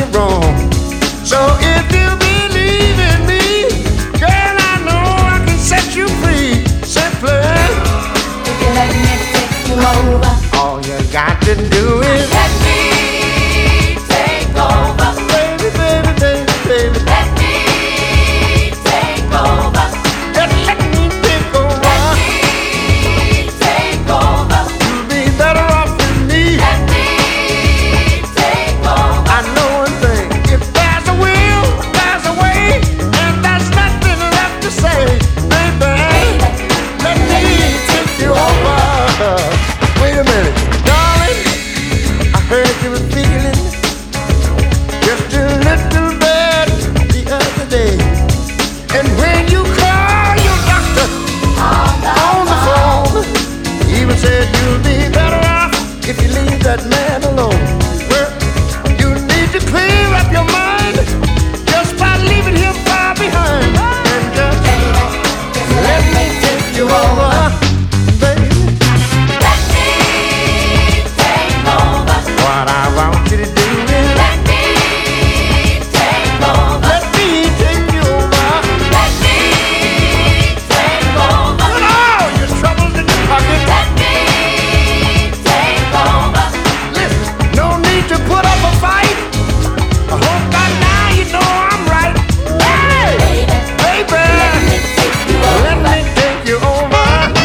you wrong. So if you believe in me, girl, I know I can set you free. Simply, If you let me take you over, all you got to do is let me take over. baby, baby, baby, baby. Let me take over. Just let me take over. Let me take over. You'll be better off with me. Let me take over. I know one thing. If there's a will, there's a way, and there's nothing left to say, baby. Let me take you over. Wait a minute, darling. I heard you were feeling just a little bad the other day, and when you call your doctor on the phone, he even said you'll be better off if you leave that man alone. Well, you need to clear up your mind just by leaving him far behind, and just let me take you over, baby. Let me take over. What I want you to do is Let me take over. let me take you over. Let me take over. Put all your troubles in your pocket. Let me take over. Listen, no need to put up a fight. I hope by now you know I'm right. Hey, baby, Let me take you let over. me take you over.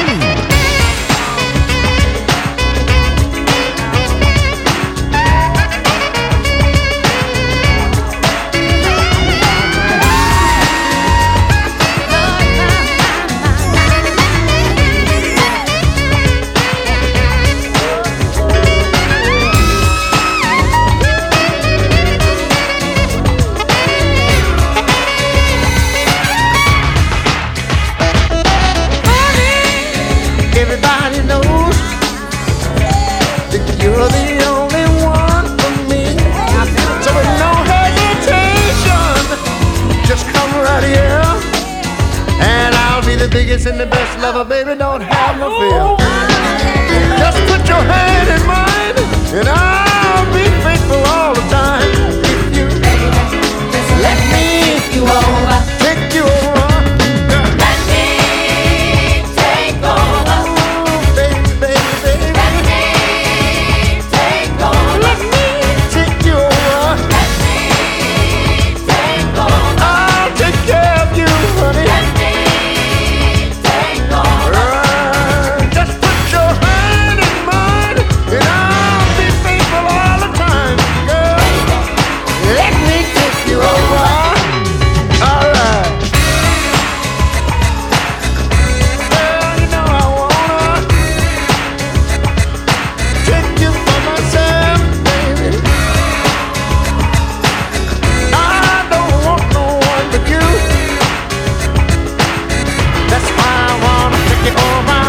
Everybody knows that you're the only one for me. So with no hesitation, just come right here, and I'll be the biggest and the best lover, baby. Don't have no fear. Just put your hand in mine, and I'll be faithful all the time. If you Just let me take you over. take you over, Let me take over. baby, baby, baby. Let me take over. Let me take you over. Let me take over. I'll take care of you, honey. Let me take over. Just put your hand in mine, and I'll be faithful all the time, girl. Let me take you over. All right. Girl, you know I wanna take you for myself, baby. I don't want no one but you. That's why I wanna take you over.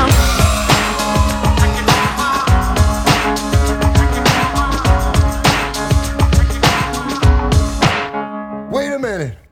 Wait a minute.